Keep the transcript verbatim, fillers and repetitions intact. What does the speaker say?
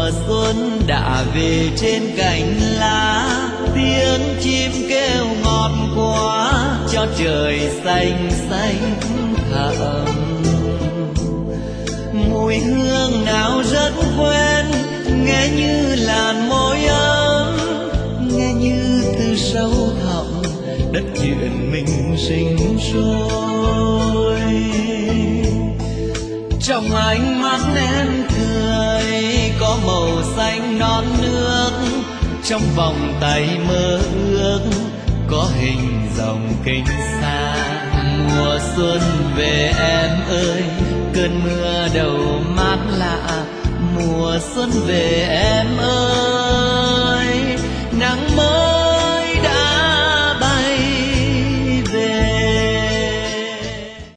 mùa xuân đã về trên cành lá, tiếng chim kêu ngọt quá cho trời xanh xanh thẳm. Mùi hương nào rất quen, nghe như làn môi ấm, nghe như từ sâu thẳm đất chuyện mình sinh sôi. Trong ánh mắt em cười có màu xanh non nước, trong vòng tay mơ ước có hình dòng kinh xa. Mùa xuân về em ơi, cơn mưa đầu mát lạ. Mùa xuân về em ơi,